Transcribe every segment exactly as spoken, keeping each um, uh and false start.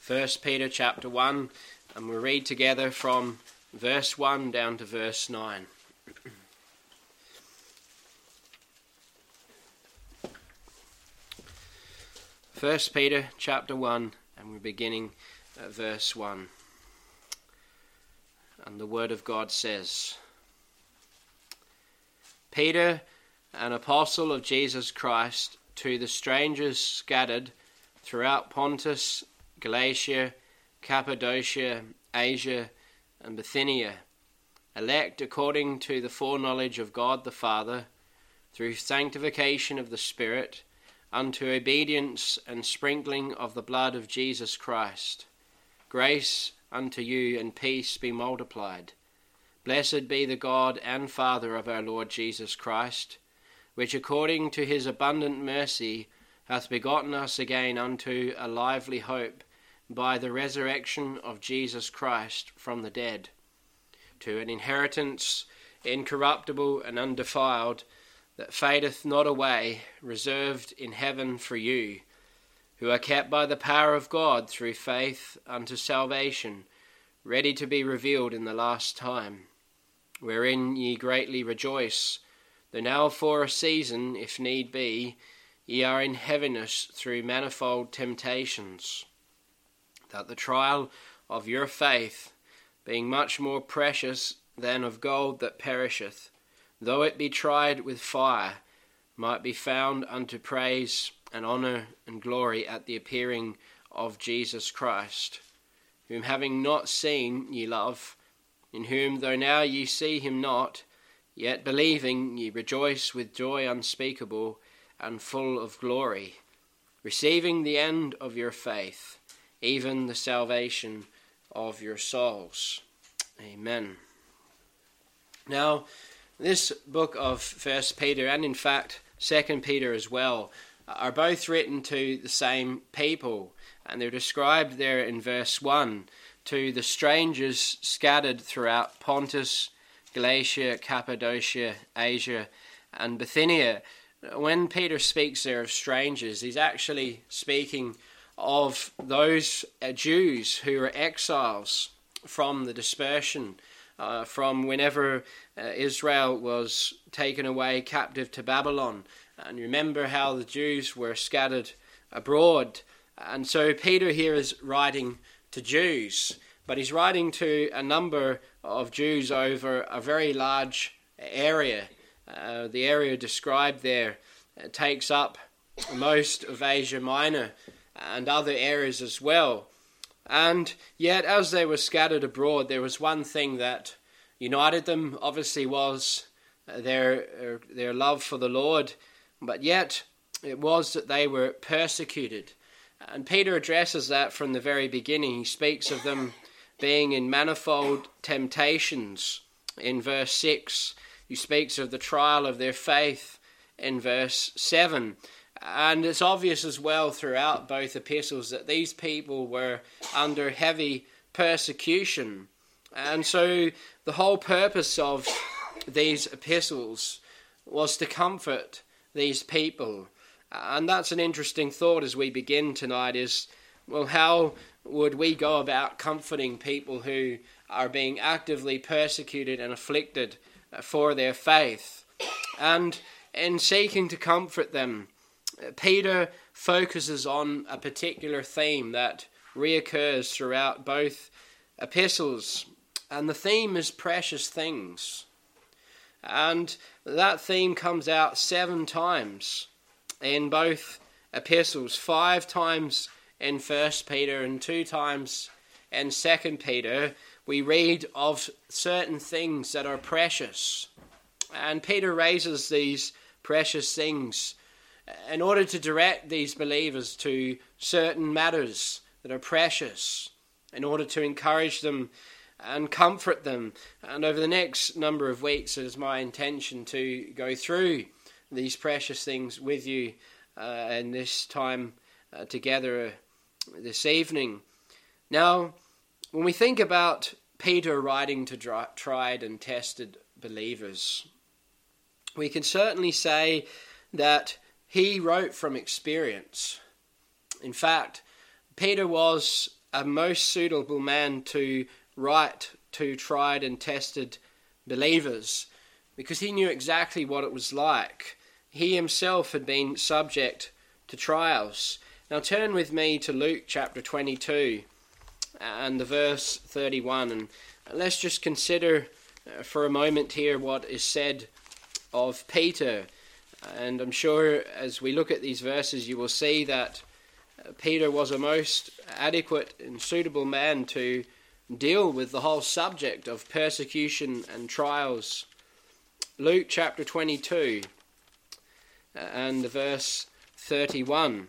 First Peter chapter one, and we'll read together from verse one down to verse nine. First Peter chapter one, and we're beginning at verse one. And the word of God says, Peter, an apostle of Jesus Christ, to the strangers scattered throughout Pontus, Galatia, Cappadocia, Asia, and Bithynia, elect according to the foreknowledge of God the Father, through sanctification of the Spirit, unto obedience and sprinkling of the blood of Jesus Christ. Grace unto you and peace be multiplied. Blessed be the God and Father of our Lord Jesus Christ, which according to his abundant mercy hath begotten us again unto a lively hope by the resurrection of Jesus Christ from the dead, to an inheritance incorruptible and undefiled, that fadeth not away, reserved in heaven for you, who are kept by the power of God through faith unto salvation, ready to be revealed in the last time, wherein ye greatly rejoice, though now for a season, if need be, ye are in heaviness through manifold temptations, that the trial of your faith, being much more precious than of gold that perisheth, though it be tried with fire, might be found unto praise and honour and glory at the appearing of Jesus Christ, whom having not seen ye love, in whom though now ye see him not, yet believing ye rejoice with joy unspeakable and full of glory, receiving the end of your faith, even the salvation of your souls. Amen. Now, this book of First Peter, and in fact Second Peter as well, are both written to the same people, and they're described there in verse one, to the strangers scattered throughout Pontus, Galatia, Cappadocia, Asia, and Bithynia. When Peter speaks there of strangers, he's actually speaking of those uh, Jews who were exiles from the dispersion, uh, from whenever uh, Israel was taken away captive to Babylon. And remember how the Jews were scattered abroad. And so Peter here is writing to Jews, but he's writing to a number of Jews over a very large area. Uh, the area described there uh, takes up most of Asia Minor and other areas as well. And yet, as they were scattered abroad, there was one thing that united them, obviously, was their their love for the Lord, but yet it was that they were persecuted. And Peter addresses that from the very beginning. He speaks of them being in manifold temptations in verse six. He speaks of the trial of their faith in verse seven. And it's obvious as well throughout both epistles that these people were under heavy persecution. And so the whole purpose of these epistles was to comfort these people. And that's an interesting thought as we begin tonight is, well, how would we go about comforting people who are being actively persecuted and afflicted for their faith? And in seeking to comfort them, Peter focuses on a particular theme that reoccurs throughout both epistles, and the theme is precious things. And that theme comes out seven times in both epistles, five times in First Peter and two times in Second Peter. We read of certain things that are precious, and Peter raises these precious things in order to direct these believers to certain matters that are precious, in order to encourage them and comfort them. And over the next number of weeks, it is my intention to go through these precious things with you uh, in this time uh, together this evening. Now, when we think about Peter writing to dry, tried and tested believers, we can certainly say that he wrote from experience. In fact, Peter was a most suitable man to write to tried and tested believers, because he knew exactly what it was like. He himself had been subject to trials. Now turn with me to Luke chapter twenty-two and the verse thirty-one, and let's just consider for a moment here what is said of Peter. And I'm sure as we look at these verses you will see that Peter was a most adequate and suitable man to deal with the whole subject of persecution and trials. Luke chapter twenty-two and verse thirty-one.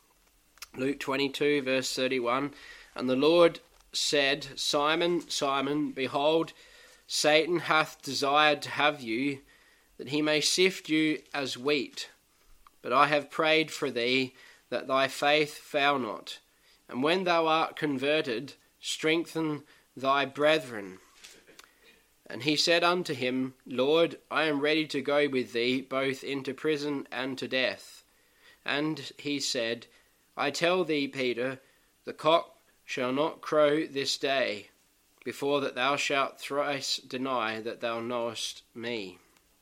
Luke twenty-two verse thirty-one. And the Lord said, Simon, Simon, behold, Satan hath desired to have you, that he may sift you as wheat. But I have prayed for thee, that thy faith fail not. And when thou art converted, strengthen thy brethren. And he said unto him, Lord, I am ready to go with thee, both into prison and to death. And he said, I tell thee, Peter, the cock shall not crow this day, before that thou shalt thrice deny that thou knowest me.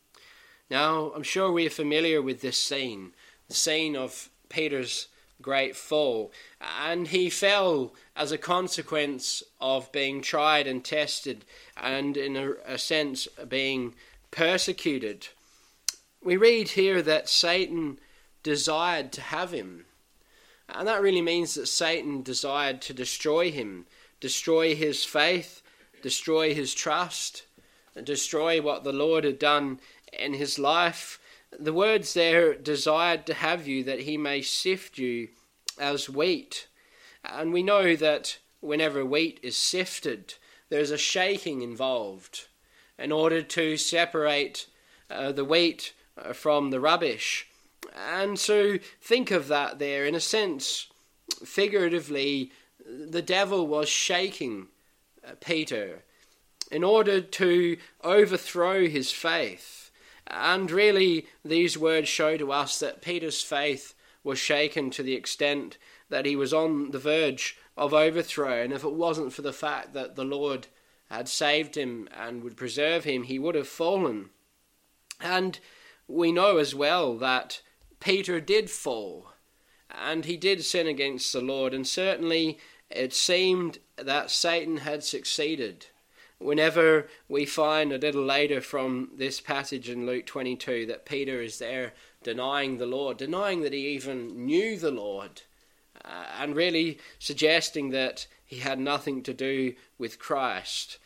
Now, I'm sure we are familiar with this scene, the scene of Peter's great fall, and he fell as a consequence of being tried and tested, and in a, a sense being persecuted. We read here that Satan desired to have him, and that really means that Satan desired to destroy him, destroy his faith, destroy his trust, and destroy what the Lord had done in his life. The words there, desired to have you, that he may sift you as wheat. And we know that whenever wheat is sifted, there's a shaking involved in order to separate uh, the wheat uh, from the rubbish. And so think of that there, in a sense, figuratively, the devil was shaking uh, Peter in order to overthrow his faith. And really, these words show to us that Peter's faith was shaken to the extent that he was on the verge of overthrow. And if it wasn't for the fact that the Lord had saved him and would preserve him, he would have fallen. And we know as well that Peter did fall, and he did sin against the Lord, and certainly it seemed that Satan had succeeded. Whenever we find a little later from this passage in Luke twenty-two that Peter is there denying the Lord, denying that he even knew the Lord, uh, and really suggesting that he had nothing to do with Christ.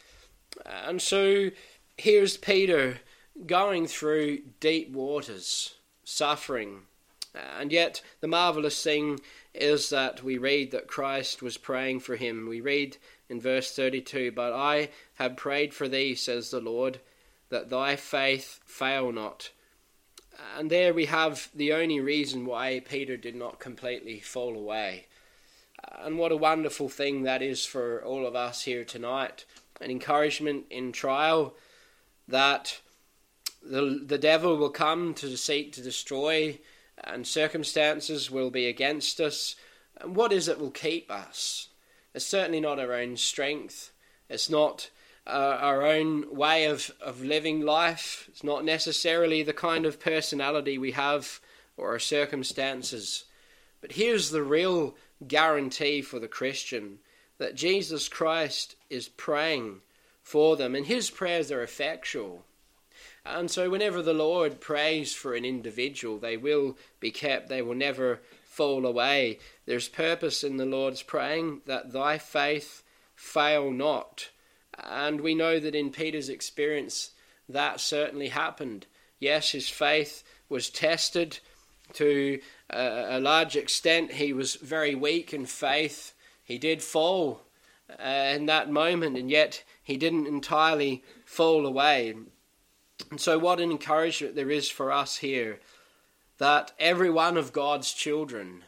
And so here's Peter going through deep waters, suffering. And yet the marvellous thing is that we read that Christ was praying for him. We read in verse thirty-two, But I have prayed for thee, says the Lord, that thy faith fail not. And there we have the only reason why Peter did not completely fall away. And what a wonderful thing that is for all of us here tonight. An encouragement in trial, that the, the devil will come to seek to destroy, and circumstances will be against us. And what is it will keep us? It's certainly not our own strength. It's not uh, our own way of, of living life. It's not necessarily the kind of personality we have or our circumstances. But here's the real guarantee for the Christian, that Jesus Christ is praying for them, and his prayers are effectual. And so whenever the Lord prays for an individual, they will be kept, they will never fall away. There's purpose in the Lord's praying, that thy faith fail not. And we know that in Peter's experience, that certainly happened. Yes, his faith was tested to a, a large extent. He was very weak in faith. He did fall uh, in that moment, and yet he didn't entirely fall away. And so what an encouragement there is for us here, that every one of God's children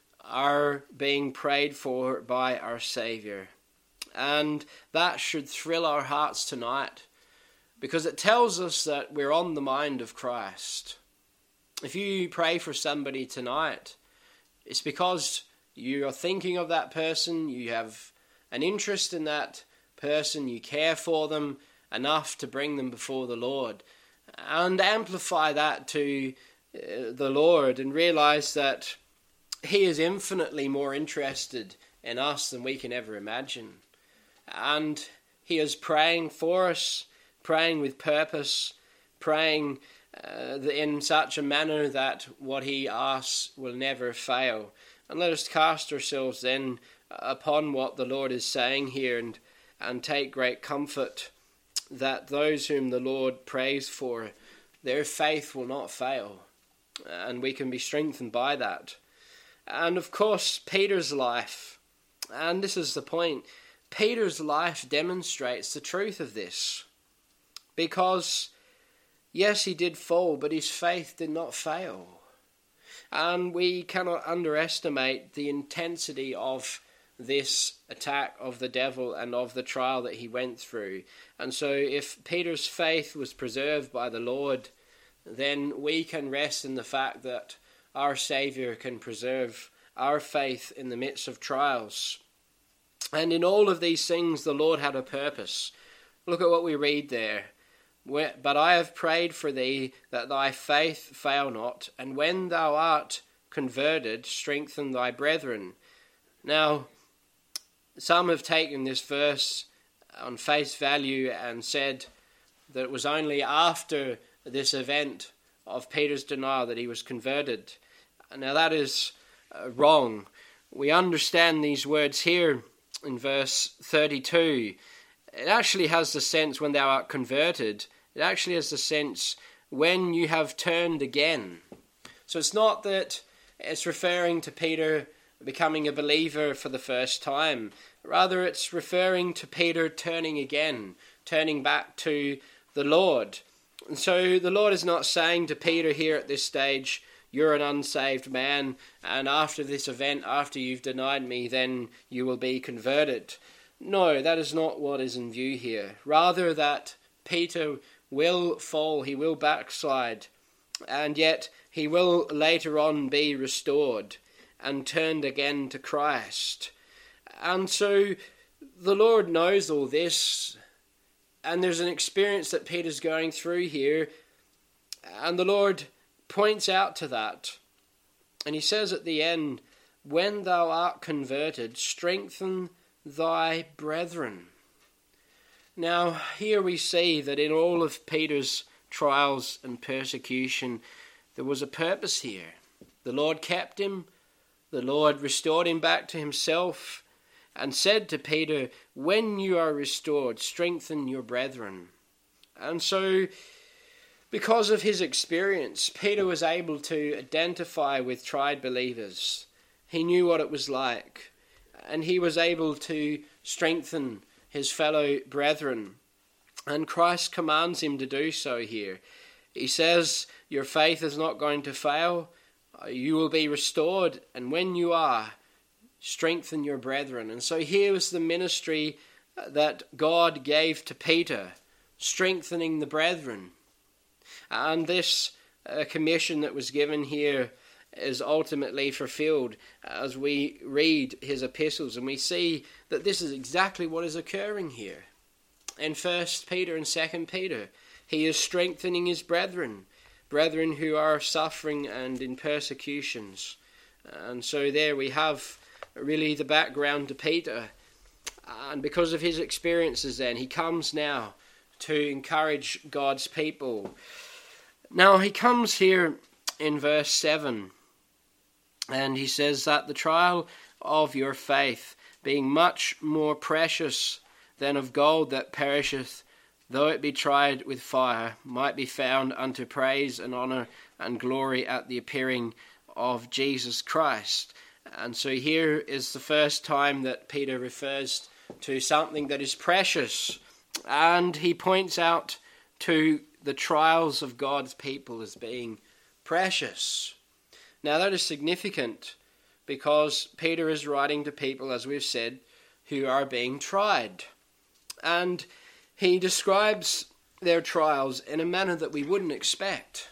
are being prayed for by our Saviour. And that should thrill our hearts tonight, because it tells us that we're on the mind of Christ. If you pray for somebody tonight, it's because you are thinking of that person, you have an interest in that person. You care for them enough to bring them before the Lord. And amplify that to uh, the Lord and realize that He is infinitely more interested in us than we can ever imagine. And He is praying for us, praying with purpose, praying uh, in such a manner that what He asks will never fail. And let us cast ourselves then upon what the Lord is saying here and, and take great comfort that those whom the Lord prays for, their faith will not fail. And we can be strengthened by that. And of course, Peter's life, and this is the point, Peter's life demonstrates the truth of this. Because, yes, he did fall, but his faith did not fail. And we cannot underestimate the intensity of this attack of the devil and of the trial that he went through. And so if Peter's faith was preserved by the Lord, then we can rest in the fact that our Saviour can preserve our faith in the midst of trials. And in all of these things the Lord had a purpose. Look at what we read there. But I have prayed for thee that thy faith fail not, and when thou art converted, strengthen thy brethren. Now, some have taken this verse on face value and said that it was only after this event of Peter's denial that he was converted. Now that is uh, wrong. We understand these words here in verse thirty-two. It actually has the sense when thou art converted. It actually has the sense when you have turned again. So it's not that it's referring to Peter becoming a believer for the first time. Rather, it's referring to Peter turning again, turning back to the Lord. And so the Lord is not saying to Peter here at this stage, you're an unsaved man, and after this event, after you've denied me, then you will be converted. No, that is not what is in view here. Rather that Peter will fall, he will backslide, and yet he will later on be restored and turned again to Christ. And so the Lord knows all this, and there's an experience that Peter's going through here, and the Lord points out to that. And he says at the end, when thou art converted, strengthen thy brethren. Now, here we see that in all of Peter's trials and persecution, there was a purpose here. The Lord kept him. The Lord restored him back to himself and said to Peter, when you are restored, strengthen your brethren. And so, because of his experience, Peter was able to identify with tried believers. He knew what it was like, and he was able to strengthen his fellow brethren. And Christ commands him to do so here. He says, your faith is not going to fail. You will be restored, and when you are, strengthen your brethren. And so here was the ministry that God gave to Peter, strengthening the brethren. And this uh, commission that was given here is ultimately fulfilled as we read his epistles, and we see that this is exactly what is occurring here. In First Peter and Second Peter, he is strengthening his brethren, brethren who are suffering and in persecutions. And so there we have really the background to Peter. And because of his experiences then, he comes now to encourage God's people. Now he comes here in verse seven, and he says that the trial of your faith, being much more precious than of gold that perisheth, though it be tried with fire, might be found unto praise and honour and glory at the appearing of Jesus Christ. And so here is the first time that Peter refers to something that is precious, and he points out to the trials of God's people as being precious. Now that is significant because Peter is writing to people, as we've said, who are being tried. And he describes their trials in a manner that we wouldn't expect.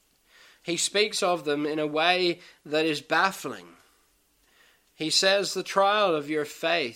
He speaks of them in a way that is baffling. He says, the trial of your faith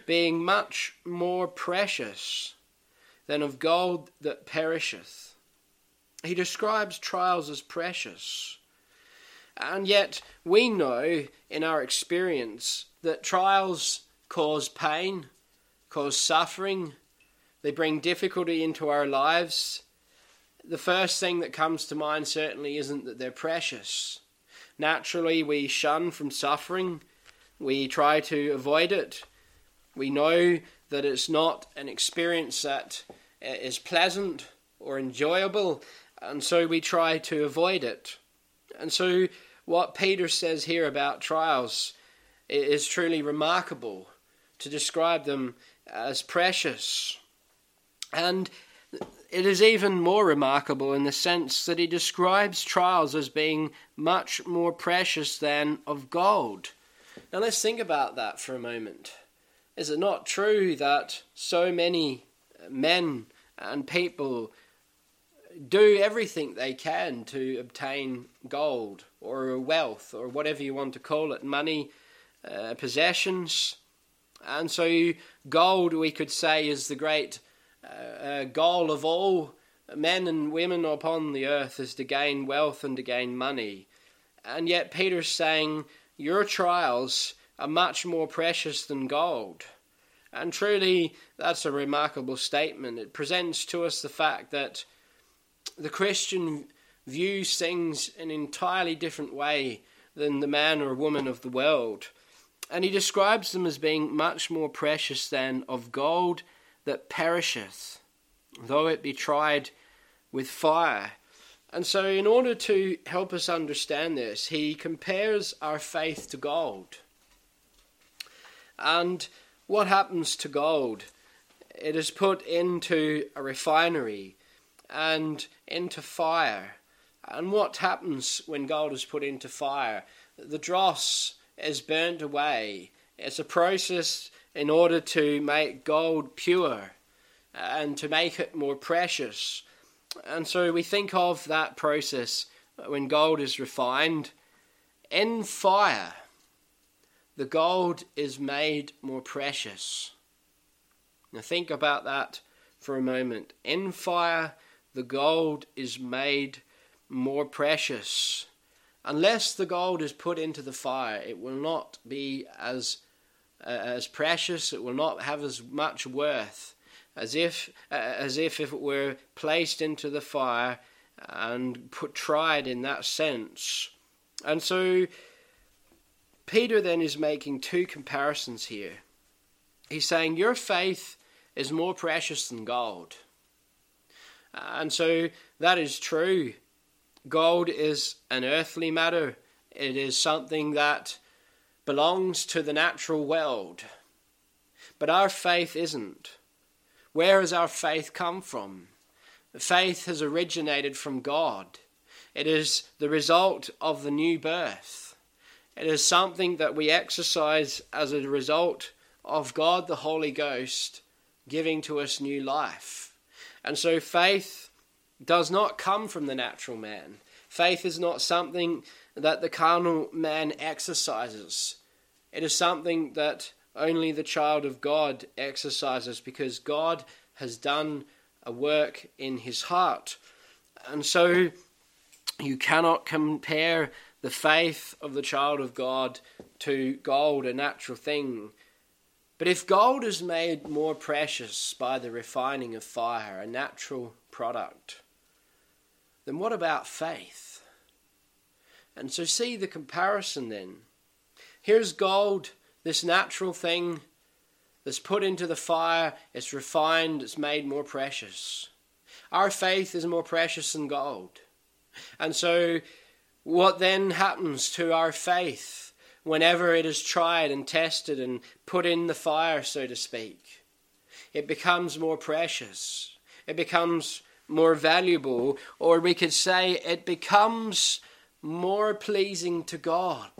being much more precious than of gold that perisheth. He describes trials as precious. And yet we know in our experience that trials cause pain, cause suffering. They bring difficulty into our lives. The first thing that comes to mind certainly isn't that they're precious. Naturally, we shun from suffering. We try to avoid it. We know that it's not an experience that is pleasant or enjoyable, and so we try to avoid it. And so what Peter says here about trials is truly remarkable, to describe them as precious. And it is even more remarkable in the sense that he describes trials as being much more precious than of gold. Now let's think about that for a moment. Is it not true that so many men and people do everything they can to obtain gold or wealth or whatever you want to call it, money, uh, possessions? And so gold, we could say, is the great uh, uh, goal of all men and women upon the earth, is to gain wealth and to gain money. And yet Peter's saying your trials are much more precious than gold. And truly, that's a remarkable statement. It presents to us the fact that the Christian views things in an entirely different way than the man or woman of the world. And he describes them as being much more precious than of gold that perisheth, though it be tried with fire. And so in order to help us understand this, he compares our faith to gold. And what happens to gold? It is put into a refinery and into fire. And what happens when gold is put into fire? The dross is burnt away. It's a process in order to make gold pure and to make it more precious. And so we think of that process when gold is refined. In fire, the gold is made more precious. Now think about that for a moment. In fire, the gold is made more precious. Unless the gold is put into the fire, it will not be as uh, as precious. It will not have as much worth as if uh, as if if it were placed into the fire and put tried in that sense. And so Peter then is making two comparisons here. He's saying your faith is more precious than gold. And so that is true. Gold is an earthly matter. It is something that belongs to the natural world. But our faith isn't. Where has our faith come from? Faith has originated from God. It is the result of the new birth. It is something that we exercise as a result of God the Holy Ghost giving to us new life. And so faith does not come from the natural man. Faith is not something that the carnal man exercises. It is something that only the child of God exercises, because God has done a work in his heart. And so you cannot compare the faith of the child of God to gold, a natural thing. But if gold is made more precious by the refining of fire, a natural product, then what about faith? And so see the comparison then. Here's gold, this natural thing that's put into the fire, it's refined, it's made more precious. Our faith is more precious than gold. And so what then happens to our faith whenever it is tried and tested and put in the fire, so to speak? It becomes more precious. It becomes more valuable, or we could say it becomes more pleasing to God.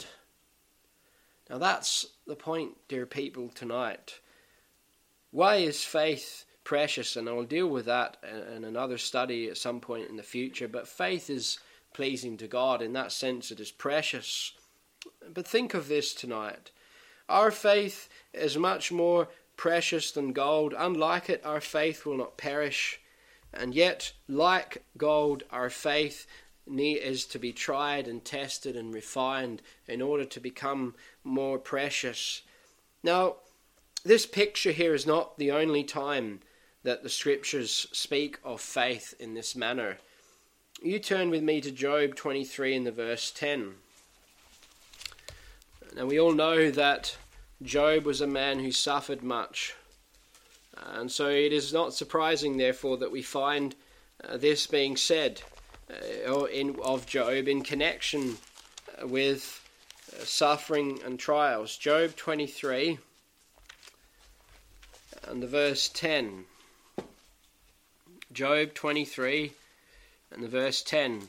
Now that's the point, dear people, tonight. Why is faith precious? And I'll deal with that in another study at some point in the future. But faith is pleasing to God. In that sense, it is precious. But think of this tonight. Our faith is much more precious than gold. Unlike it, our faith will not perish. And yet, like gold, our faith is to be tried and tested and refined in order to become more precious. Now, this picture here is not the only time that the scriptures speak of faith in this manner. You turn with me to Job twenty-three in the verse ten. Now, we all know that Job was a man who suffered much. And so it is not surprising, therefore, that we find uh, this being said uh, in, of Job in connection uh, with uh, suffering and trials. Job twenty-three and the verse ten. Job twenty-three and the verse ten.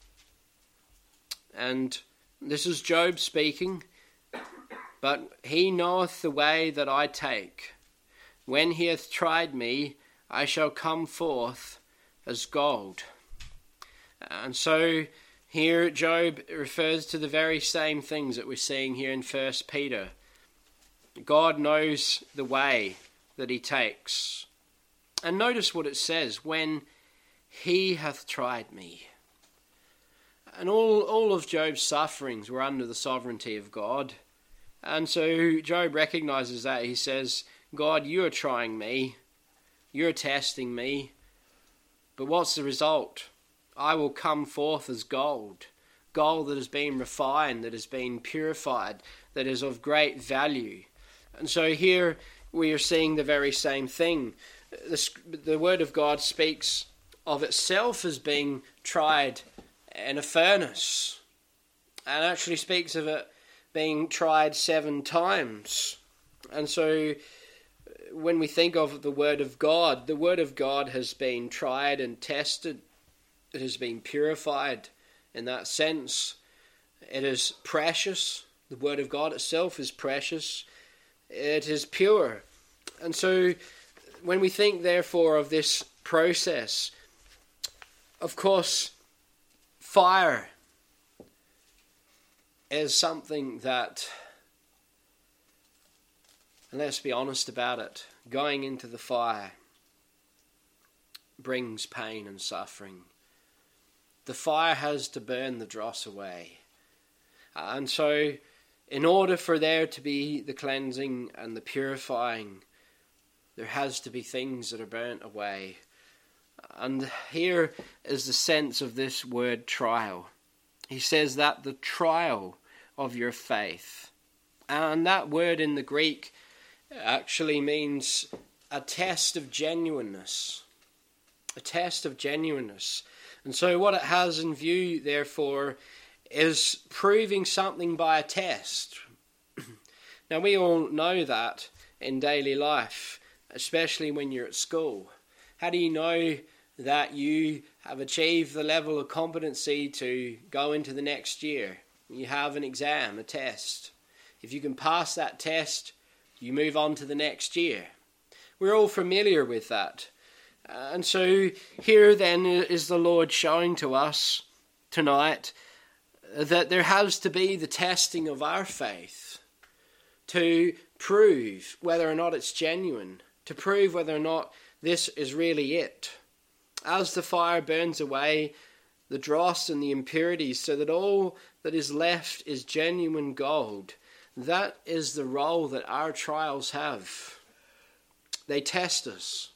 And this is Job speaking. But he knoweth the way that I take. When he hath tried me, I shall come forth as gold. And so here Job refers to the very same things that we're seeing here in First Peter. God knows the way that he takes. And notice what it says, when he hath tried me. And all, all of Job's sufferings were under the sovereignty of God. And so Job recognizes that. He says, God, you are trying me. You're testing me. But what's the result? I will come forth as gold. Gold that has been refined, that has been purified, that is of great value. And so here we are seeing the very same thing. The, the Word of God speaks of itself as being tried in a furnace. And actually speaks of it being tried seven times. And so when we think of the Word of God, the Word of God has been tried and tested. It has been purified in that sense. It is precious. The Word of God itself is precious. It is pure. And so when we think, therefore, of this process, of course, fire is something that, and let's be honest about it, going into the fire brings pain and suffering. The fire has to burn the dross away. And so, in order for there to be the cleansing and the purifying, there has to be things that are burnt away. And here is the sense of this word trial. He says that the trial of your faith. And that word in the Greek actually means a test of genuineness. A test of genuineness. And so what it has in view, therefore, is proving something by a test. Now, we all know that in daily life, especially when you're at school. How do you know that you have achieved the level of competency to go into the next year? You have an exam, a test. If you can pass that test, you move on to the next year. We're all familiar with that. And so here then is the Lord showing to us tonight that there has to be the testing of our faith to prove whether or not it's genuine, to prove whether or not this is really it. As the fire burns away the dross and the impurities so that all that is left is genuine gold, that is the role that our trials have. They test us.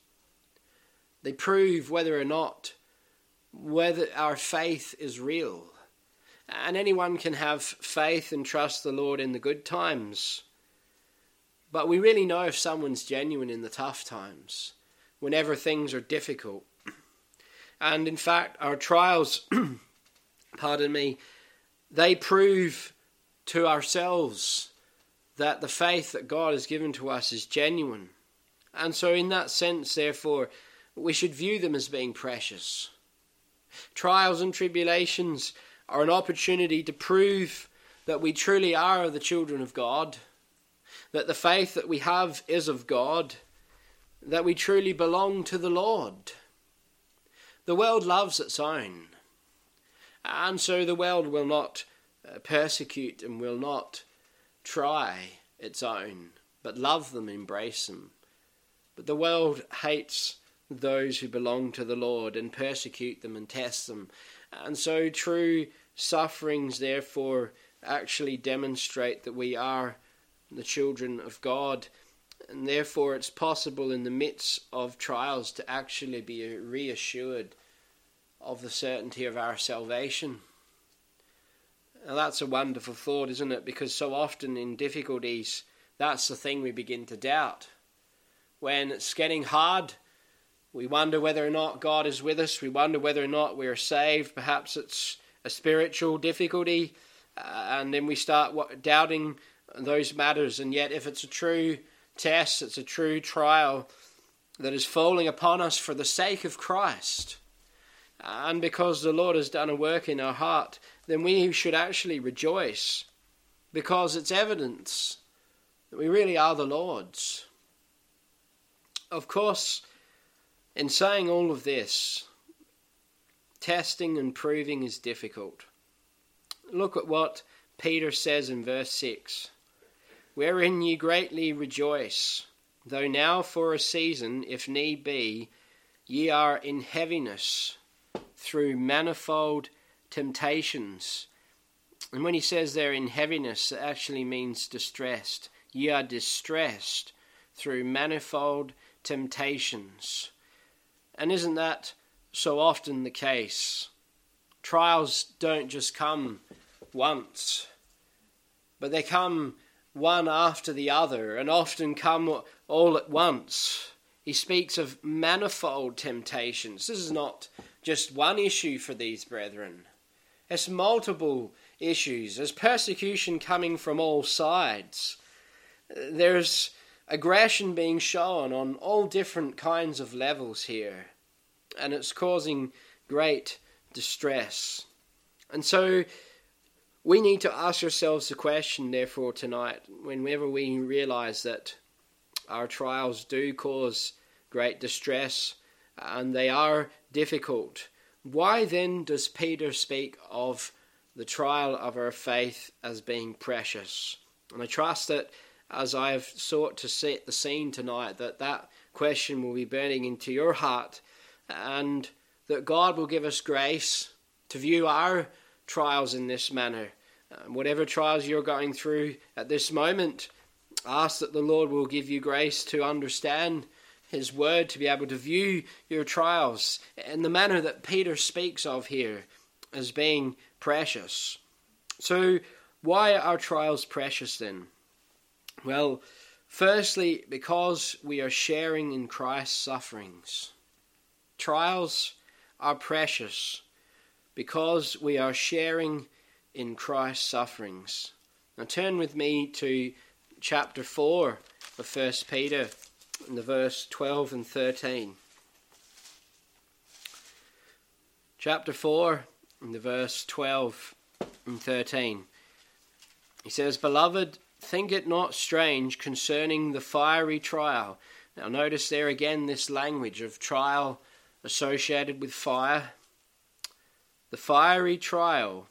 They prove whether or not whether our faith is real. And anyone can have faith and trust the Lord in the good times. But we really know if someone's genuine in the tough times, whenever things are difficult. And in fact, our trials, pardon me, they prove to ourselves that the faith that God has given to us is genuine. And so in that sense, therefore, we should view them as being precious. Trials and tribulations are an opportunity to prove that we truly are the children of God, that the faith that we have is of God, that we truly belong to the Lord. The world loves its own, and so the world will not persecute and will not try its own, but love them, embrace them, But the world hates those who belong to the Lord and persecute them and test them. And so true sufferings, therefore, actually demonstrate that we are the children of God. And therefore it's possible in the midst of trials to actually be reassured of the certainty of our salvation. Now that's a wonderful thought, isn't it? Because so often in difficulties, that's the thing we begin to doubt. When it's getting hard, we wonder whether or not God is with us. We wonder whether or not we are saved. Perhaps it's a spiritual difficulty. Uh, and then we start what, doubting those matters. And yet if it's a true test, it's a true trial that is falling upon us for the sake of Christ, and because the Lord has done a work in our heart, then we should actually rejoice, because it's evidence that we really are the Lord's. Of course, in saying all of this, testing and proving is difficult. Look at what Peter says in verse six. Wherein ye greatly rejoice, though now for a season, if need be, ye are in heaviness through manifold temptations. And when he says they're in heaviness, it actually means distressed. Ye are distressed through manifold temptations. And isn't that so often the case? Trials don't just come once, but they come one after the other, and often come all at once. He speaks of manifold temptations. This is not just one issue for these brethren. It's multiple issues. There's persecution coming from all sides. There's aggression being shown on all different kinds of levels here, and it's causing great distress. And so we need to ask ourselves the question, therefore, tonight, whenever we realize that our trials do cause great distress and they are difficult, why then does Peter speak of the trial of our faith as being precious? And I trust that as I have sought to set the scene tonight, that that question will be burning into your heart, and that God will give us grace to view our trials in this manner. Um, whatever trials you're going through at this moment, ask that the Lord will give you grace to understand his word, to be able to view your trials in the manner that Peter speaks of here as being precious. So why are trials precious then? Well, firstly, because we are sharing in Christ's sufferings. Trials are precious because we are sharing in Christ's sufferings. Now turn with me to chapter four of First Peter, in the verse twelve and thirteen. Chapter four, in the verse twelve and thirteen. He says, Beloved, think it not strange concerning the fiery trial. Now notice there again this language of trial associated with fire. The fiery trial.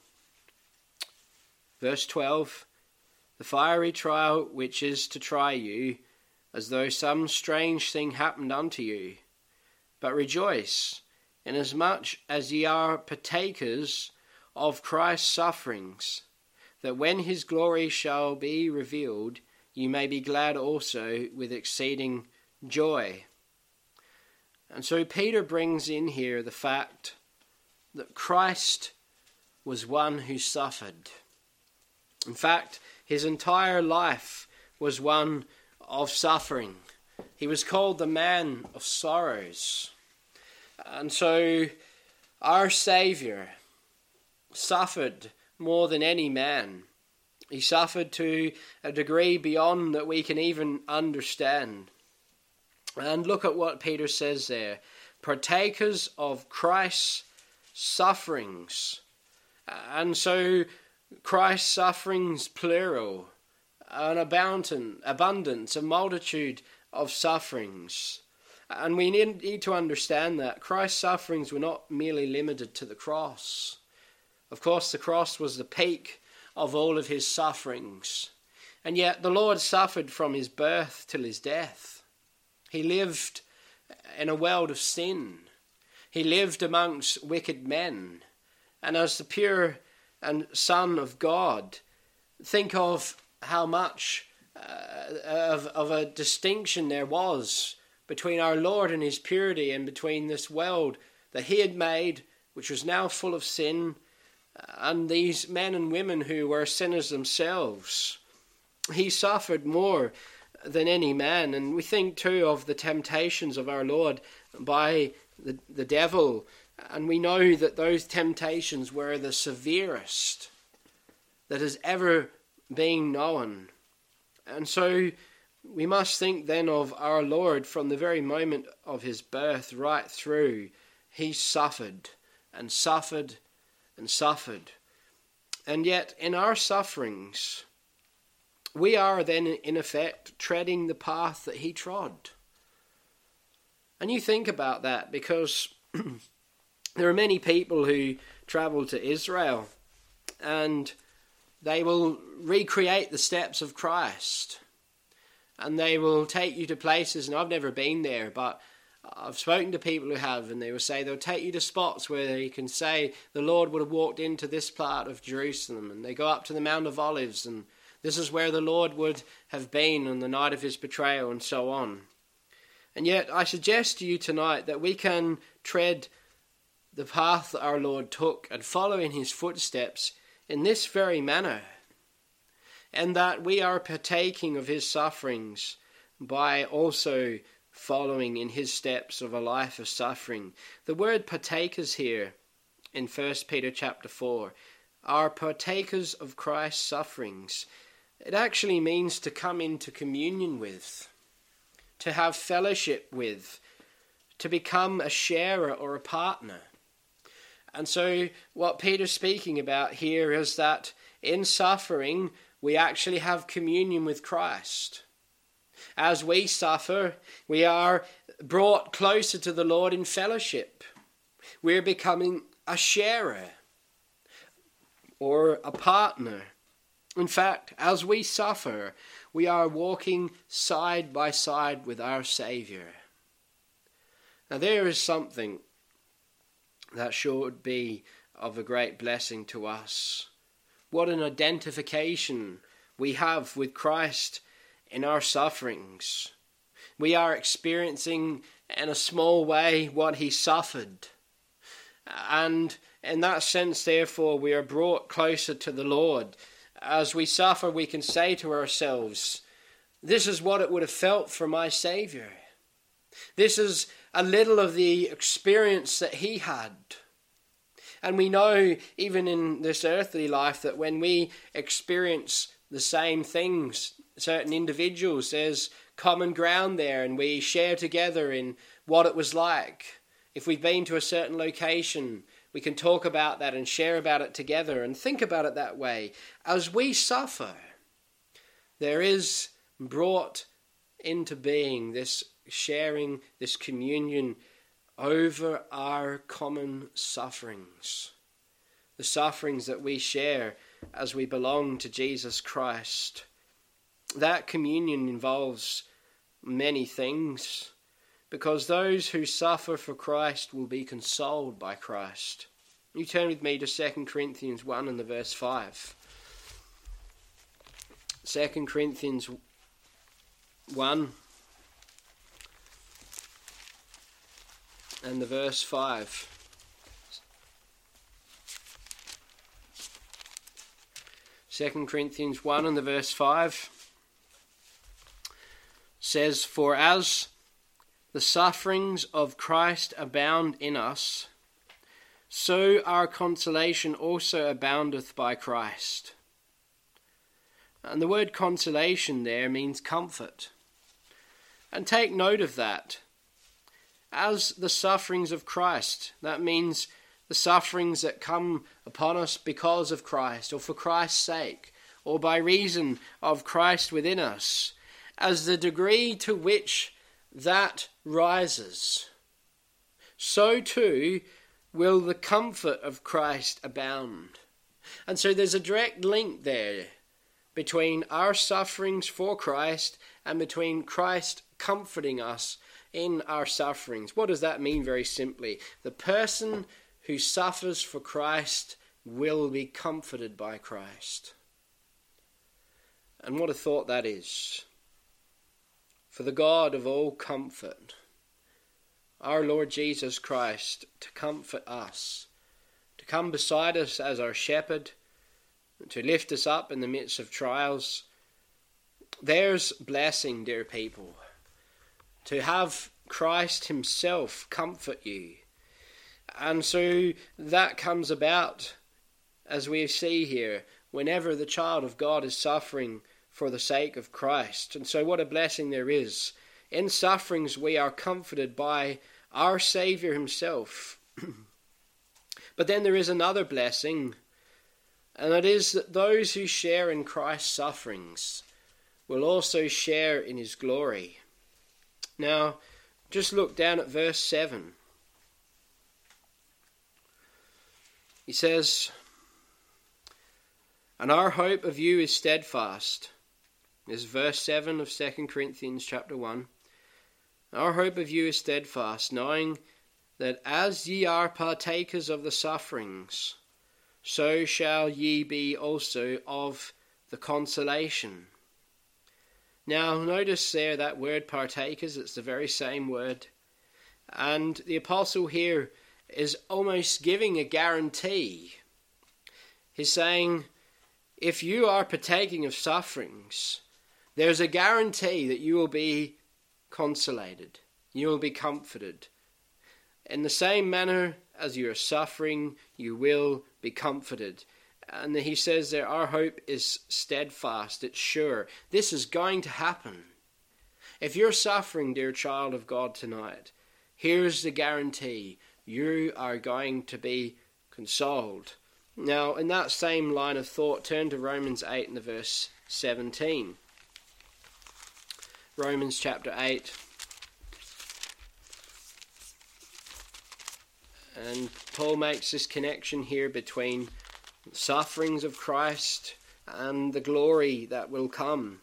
Verse twelve, the fiery trial which is to try you, as though some strange thing happened unto you. But rejoice, inasmuch as ye are partakers of Christ's sufferings, that when his glory shall be revealed, ye may be glad also with exceeding joy. And so Peter brings in here the fact that Christ was one who suffered. In fact, his entire life was one of suffering. He was called the man of sorrows. And so our Saviour suffered more than any man. He suffered to a degree beyond that we can even understand. And look at what Peter says there. Partakers of Christ's sufferings. And so Christ's sufferings, plural, an abundant, abundance, a multitude of sufferings. And we need, need to understand that Christ's sufferings were not merely limited to the cross. Of course, the cross was the peak of all of his sufferings. And yet the Lord suffered from his birth till his death. He lived in a world of sin. He lived amongst wicked men. And as the pure and Son of God, think of how much uh, of, of a distinction there was between our Lord and his purity and between this world that he had made, which was now full of sin, and these men and women who were sinners themselves. He suffered more than any man. And we think too of the temptations of our Lord by the, the devil, and we know that those temptations were the severest that has ever been known. And so we must think then of our Lord from the very moment of his birth right through. He suffered and suffered and suffered. And yet in our sufferings, we are then in effect treading the path that he trod. And you think about that, because there are many people who travel to Israel and they will recreate the steps of Christ. And they will take you to places, and I've never been there, but I've spoken to people who have, and they will say they'll take you to spots where they can say the Lord would have walked into this part of Jerusalem, and they go up to the Mount of Olives, and this is where the Lord would have been on the night of his betrayal, and so on. And yet I suggest to you tonight that we can tread the path that our Lord took and follow in his footsteps in this very manner, and that we are partaking of his sufferings by also following in his steps of a life of suffering. The word partakers here in First Peter chapter four are partakers of Christ's sufferings. It actually means to come into communion with, to have fellowship with, to become a sharer or a partner. And so what Peter's speaking about here is that in suffering we actually have communion with Christ. As we suffer, we are brought closer to the Lord in fellowship. We're becoming a sharer or a partner. In fact, as we suffer, we are walking side by side with our Saviour. Now there is something that should be of a great blessing to us. What an identification we have with Christ in our sufferings. We are experiencing in a small way what he suffered. And in that sense, therefore, we are brought closer to the Lord. As we suffer, we can say to ourselves, this is what it would have felt for my Saviour. This is a little of the experience that he had. And we know, even in this earthly life, that when we experience the same things, certain individuals, there's common ground there, and we share together in what it was like. If we've been to a certain location, we can talk about that and share about it together and think about it that way. As we suffer, there is brought into being this sharing, this communion over our common sufferings. The sufferings that we share as we belong to Jesus Christ. That communion involves many things, because those who suffer for Christ will be consoled by Christ. You turn with me to Second Corinthians one and the verse five. Second Corinthians one and the verse five. Second Corinthians one and the verse five says, "For as the sufferings of Christ abound in us, so our consolation also aboundeth by Christ." And the word consolation there means comfort. And take note of that. As the sufferings of Christ, that means the sufferings that come upon us because of Christ, or for Christ's sake, or by reason of Christ within us, as the degree to which that rises, so too will the comfort of Christ abound. And so there's a direct link there between our sufferings for Christ and between Christ comforting us in our sufferings. What does that mean very simply? The person who suffers for Christ will be comforted by Christ. And what a thought that is. For the God of all comfort, our Lord Jesus Christ, to comfort us, to come beside us as our shepherd, to lift us up in the midst of trials. There's blessing, dear people. To have Christ himself comfort you. And so that comes about, as we see here, whenever the child of God is suffering for the sake of Christ. And so what a blessing there is. In sufferings we are comforted by our Saviour himself. But then there is another blessing, and that is that those who share in Christ's sufferings will also share in his glory. Now, just look down at verse seven. He says, "And our hope of you is steadfast." This is verse seven of Second Corinthians chapter one. "Our hope of you is steadfast, knowing that as ye are partakers of the sufferings, so shall ye be also of the consolation." Now, notice there that word partakers, it's the very same word. And the apostle here is almost giving a guarantee. He's saying, if you are partaking of sufferings, there's a guarantee that you will be consolated. You will be comforted. In the same manner as you are suffering, you will be comforted. And he says there, our hope is steadfast, it's sure. This is going to happen. If you're suffering, dear child of God, tonight, here's the guarantee. You are going to be consoled. Now, in that same line of thought, turn to Romans eight and the verse seventeen. Romans chapter eight. And Paul makes this connection here between the sufferings of Christ and the glory that will come.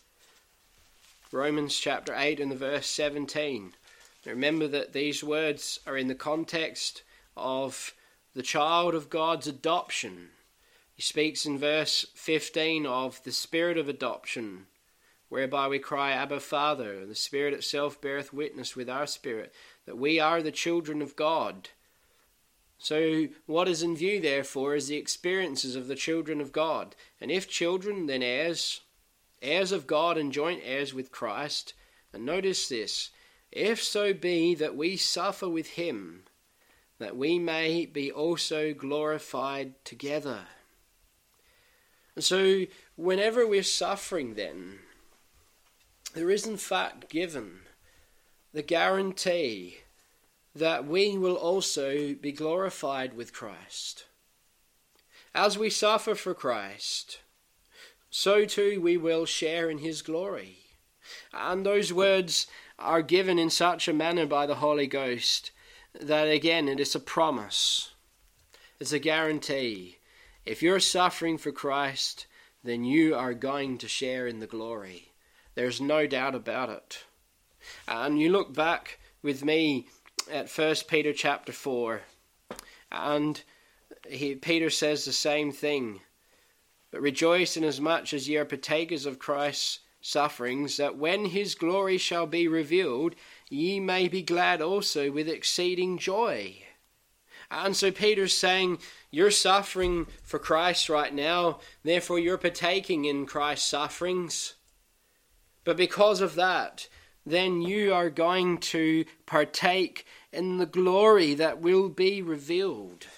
Romans chapter eight and the verse seventeen. Remember that these words are in the context of the child of God's adoption. He speaks in verse fifteen of the spirit of adoption, whereby we cry, Abba, Father. The Spirit itself beareth witness with our spirit that we are the children of God. So what is in view, therefore, is the experiences of the children of God. And if children, then heirs, heirs of God and joint heirs with Christ. And notice this, if so be that we suffer with him, that we may be also glorified together. And so whenever we're suffering then, there is in fact given the guarantee that we will also be glorified with Christ. As we suffer for Christ, so too we will share in his glory. And those words are given in such a manner by the Holy Ghost that again it is a promise. It's a guarantee. If you're suffering for Christ, then you are going to share in the glory. There's no doubt about it. And you look back with me at First Peter chapter four, and he, Peter says the same thing. But rejoice inasmuch as ye are partakers of Christ's sufferings, that when his glory shall be revealed, ye may be glad also with exceeding joy. And so Peter's saying, you're suffering for Christ right now, therefore you're partaking in Christ's sufferings. But because of that, then you are going to partake in the glory that will be revealed.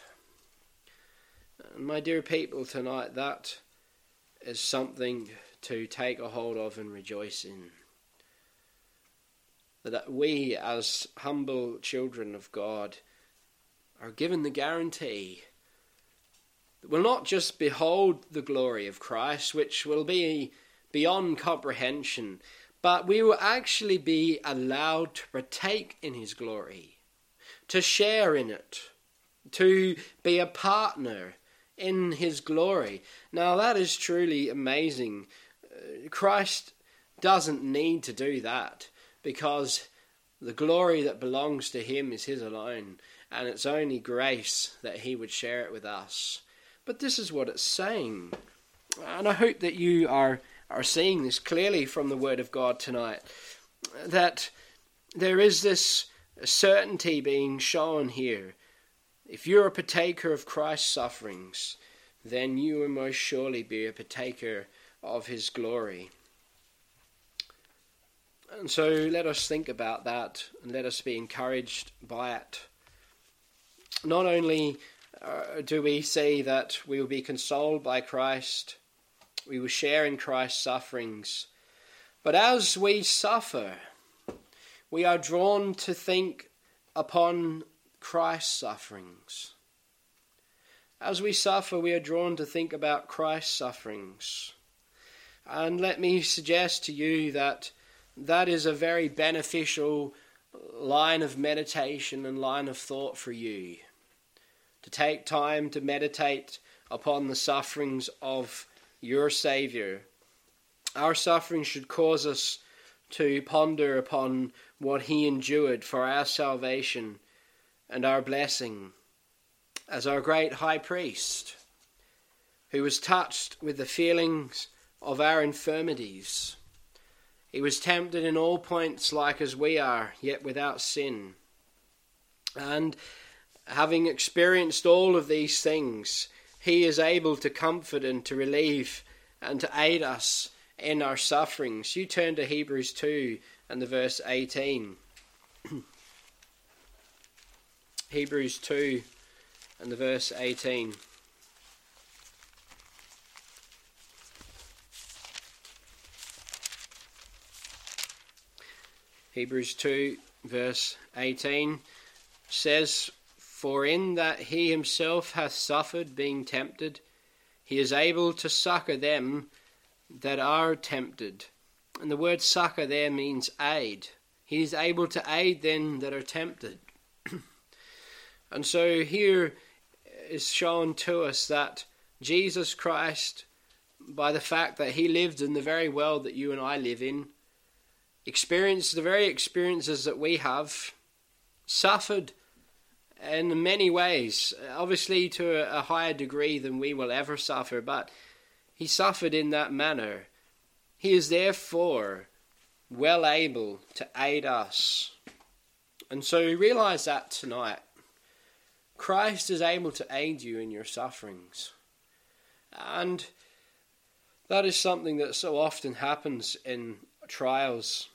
My dear people, tonight that is something to take a hold of and rejoice in. That we as humble children of God are given the guarantee that we'll not just behold the glory of Christ, which will be beyond comprehension, but we will actually be allowed to partake in his glory, to share in it, to be a partner in his glory. Now that is truly amazing. Uh, Christ doesn't need to do that, because the glory that belongs to him is his alone, and it's only grace that he would share it with us. But this is what it's saying, and I hope that you are, are seeing this clearly from the Word of God tonight, that there is this certainty being shown here. If you're a partaker of Christ's sufferings, then you will most surely be a partaker of his glory. And so let us think about that, and let us be encouraged by it. Not only uh, do we see that we will be consoled by Christ, we will share in Christ's sufferings, but as we suffer, we are drawn to think upon Christ's sufferings. As we suffer, we are drawn to think about Christ's sufferings. And let me suggest to you that that is a very beneficial line of meditation and line of thought for you. To take time to meditate upon the sufferings of your Saviour. Our suffering should cause us to ponder upon what he endured for our salvation and our blessing as our great high priest, who was touched with the feelings of our infirmities. He was tempted in all points like as we are, yet without sin. And having experienced all of these things, he is able to comfort and to relieve and to aid us in our sufferings. You turn to Hebrews two and the verse eighteen. Hebrews two and the verse eighteen. Hebrews two verse eighteen says, "For in that he himself hath suffered being tempted, he is able to succour them that are tempted." And the word succour there means aid. He is able to aid them that are tempted. And so here is shown to us that Jesus Christ, by the fact that he lived in the very world that you and I live in, experienced the very experiences that we have, suffered in many ways, obviously to a higher degree than we will ever suffer, but he suffered in that manner. He is therefore well able to aid us. And so realize that tonight. Christ is able to aid you in your sufferings. And that is something that so often happens in trials,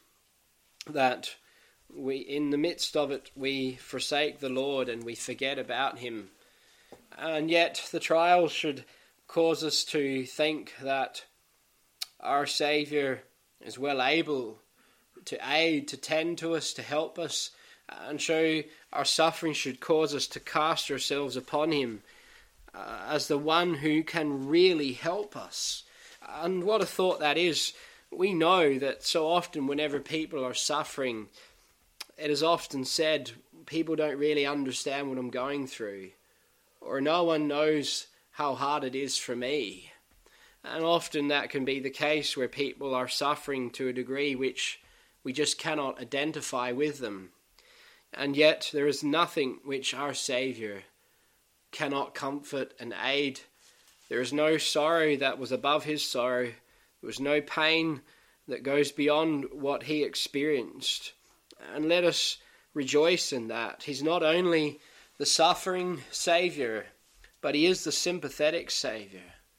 that we, in the midst of it, we forsake the Lord and we forget about him. And yet the trials should cause us to think that our Saviour is well able to aid, to tend to us, to help us, and so our suffering should cause us to cast ourselves upon him uh, as the one who can really help us. And what a thought that is. We know that so often whenever people are suffering, it is often said, people don't really understand what I'm going through, or no one knows how hard it is for me. And often that can be the case where people are suffering to a degree which we just cannot identify with them. And yet there is nothing which our Saviour cannot comfort and aid. There is no sorrow that was above his sorrow. There was no pain that goes beyond what he experienced. And let us rejoice in that. He's not only the suffering Saviour, but he is the sympathetic Saviour.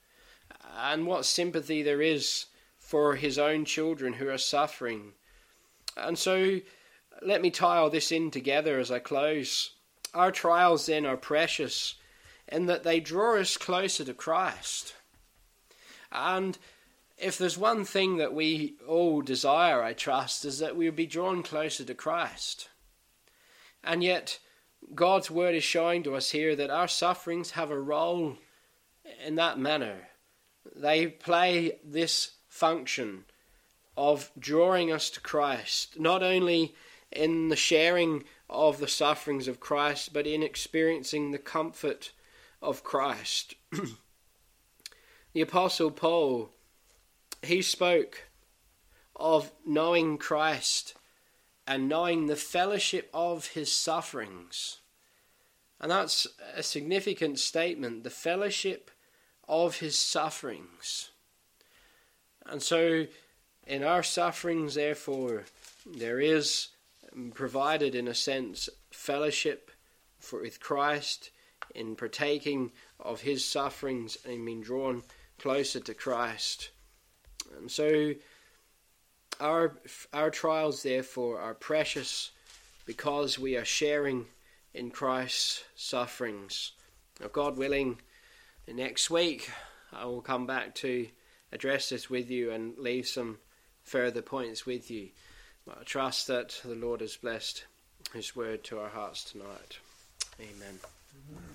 And what sympathy there is for his own children who are suffering. And so let me tie all this in together as I close. Our trials then are precious in that they draw us closer to Christ. And if there's one thing that we all desire, I trust, is that we will be drawn closer to Christ. And yet God's word is showing to us here that our sufferings have a role in that manner. They play this function of drawing us to Christ, not only in the sharing of the sufferings of Christ, but in experiencing the comfort of Christ. The Apostle Paul, he spoke of knowing Christ and knowing the fellowship of his sufferings. And that's a significant statement, the fellowship of his sufferings. And so in our sufferings, therefore, there is provided, in a sense, fellowship for, with Christ in partaking of his sufferings and being drawn closer to Christ. And so our our trials, therefore, are precious because we are sharing in Christ's sufferings. Now, God willing, next week I will come back to address this with you and leave some further points with you. But I trust that the Lord has blessed his word to our hearts tonight. Amen.